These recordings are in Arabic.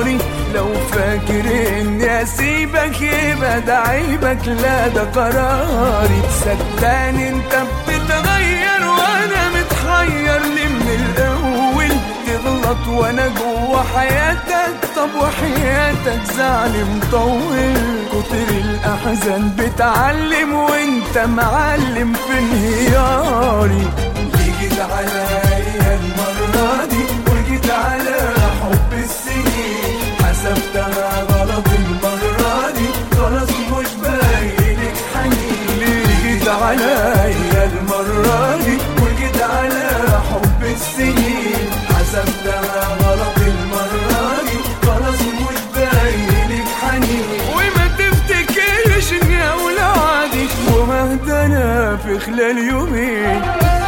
ناري. لو فاكر اني اسيبك يبقى ده عيبك، لا ده قراري. صدقني انت بتتغير وانا متحير ليه من الاول تغلط وانا جوا حياتك. طب وحياتك زعل مطول، كتر الاحزان بتعلم وانت معلم في انهياري. جيت عليا المرة دي وجيت على حب السنين، حسبتها غلط المرة دي خلاص مش باينك حنين. جيت عليا المرة دي وجيت على حب السنين، حسبتها غلط المرة دي خلاص مش باينك حنين. وما تفتكرش اني اولادي ومهدى انا في خلال يومين.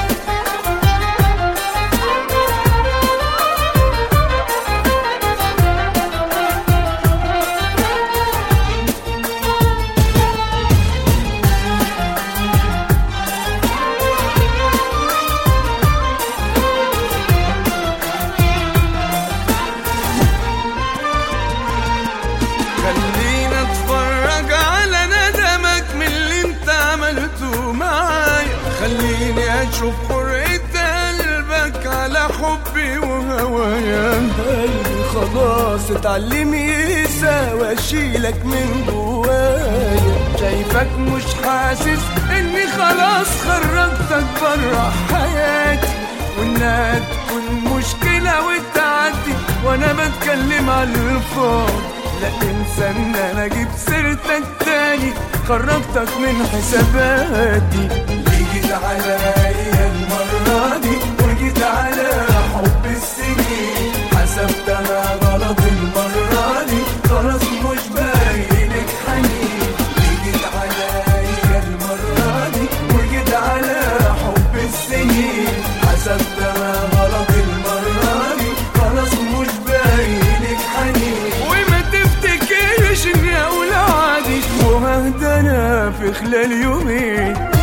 خلينا اتفرج على ندمك من اللي انت عملته معايا، خليني اشوف حرقة قلبك على حبي وهوايا. قلبي خلاص اتعلم ينسى واشيلك من جوايا، شايفك مش حاسس اني خلاص خرجتك برا حياتي، وانها تكون مشكلة وتعدي وانا بتكلم على الفاضي. لا تنسى ان انا جيب سيرتك تاني، خرجتك من حساباتي. جيت عليا المرة دي وجيت على حب السنين، حسبتها غلط المرة دي خلاص مش باينك حنين. جيت عليا المرة دي وجيت على حب السنين، حسبتها غلط المرة دي خلاص مش باينك حنين. اني اولادي وهدى انا في خلال يومين.